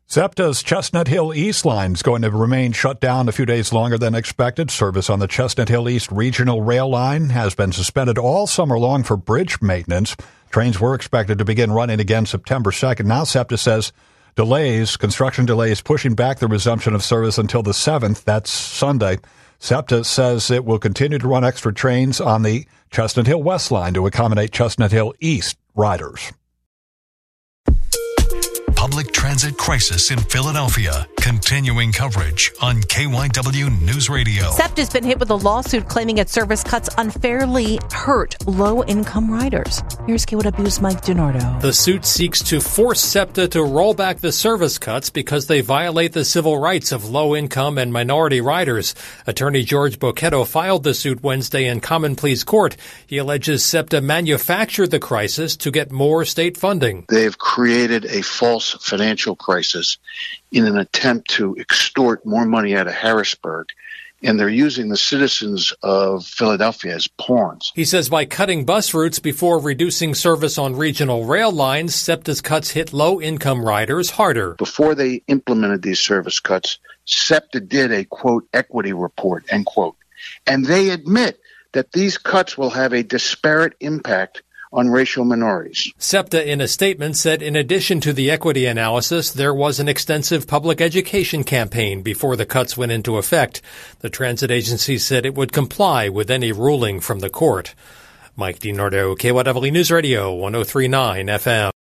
SEPTA's Chestnut Hill East line is going to remain shut down a few days longer than expected. Service on the Chestnut Hill East Regional Rail Line has been suspended all summer long for bridge maintenance. Trains were expected to begin running again September 2nd. Now SEPTA says construction delays, pushing back the resumption of service until the 7th. That's Sunday. SEPTA says it will continue to run extra trains on the Chestnut Hill West line to accommodate Chestnut Hill East riders. Public transit crisis in Philadelphia. Continuing coverage on KYW News Radio. SEPTA's been hit with a lawsuit claiming its service cuts unfairly hurt low-income riders. Here's KYW's Mike DiNardo. The suit seeks to force SEPTA to roll back the service cuts because they violate the civil rights of low-income and minority riders. Attorney George Bocchetto filed the suit Wednesday in Common Pleas Court. He alleges SEPTA manufactured the crisis to get more state funding. They've created a false financial crisis in an attempt to extort more money out of Harrisburg, and they're using the citizens of Philadelphia as pawns. He says by cutting bus routes before reducing service on regional rail lines, SEPTA's cuts hit low-income riders harder. Before they implemented these service cuts, SEPTA did a, quote, equity report, end quote, and they admit that these cuts will have a disparate impact on racial minorities. SEPTA, in a statement, said in addition to the equity analysis, there was an extensive public education campaign before the cuts went into effect. The transit agency said it would comply with any ruling from the court. Mike DiNardo, KYW News Radio, 103.9 FM.